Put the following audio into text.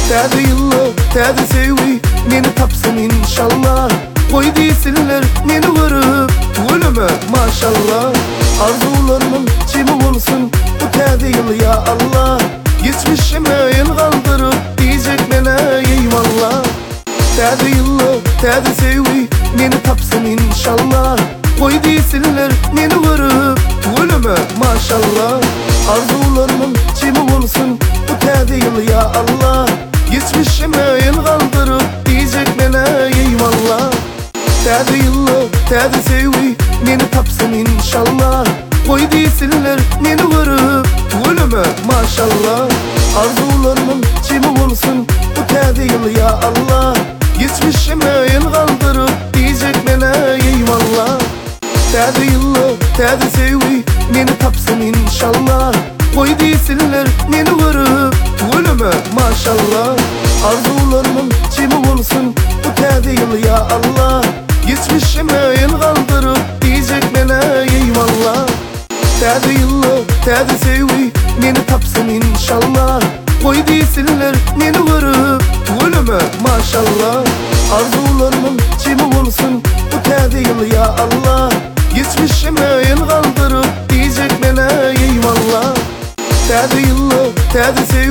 Täze yıllı, täze sevgi meni tapsın inşallah. Koy desinler meni görüp ölüme maşallah. Arzularımın çimi olsun bu täze yıl ya Allah. Geçmişime el kaldırıp diyecek mene eyvallah. Täze yıllı, täze sevgi meni tapsın inşallah. Koy desinler meni görüp ölüme maşallah. Arzularımın çimi olsun bu täze yıl ya Allah. Geçmişime el kaldırıp diyecek mene eyvallah. Täze yıllı, täze sevgi meni tapsın inşallah. Koy desinler meni görüp ölüme maşallah. Arzularımın çimi olsun bu täze yıl ya Allah. Geçmişime el kaldırıp diyecek mene eyvallah. Täze yıllı, täze sevgi meni tapsın inşallah. Koy desinler meni görüp ölüme maşallah. Arzularımın çimi olsun bu täze yıl ya Allah. Geçmişime el kaldırıp diyecek mene eyvallah. Täze yıllı, täze sevgi meni tapsın inşallah. Koy desinler meni görüp ölüme maşallah. Arzularımın çimi olsun bu täze yıl ya Allah. Geçmişime el kaldırıp diyecek mene eyvallah. Täze yıllı, täze sevgi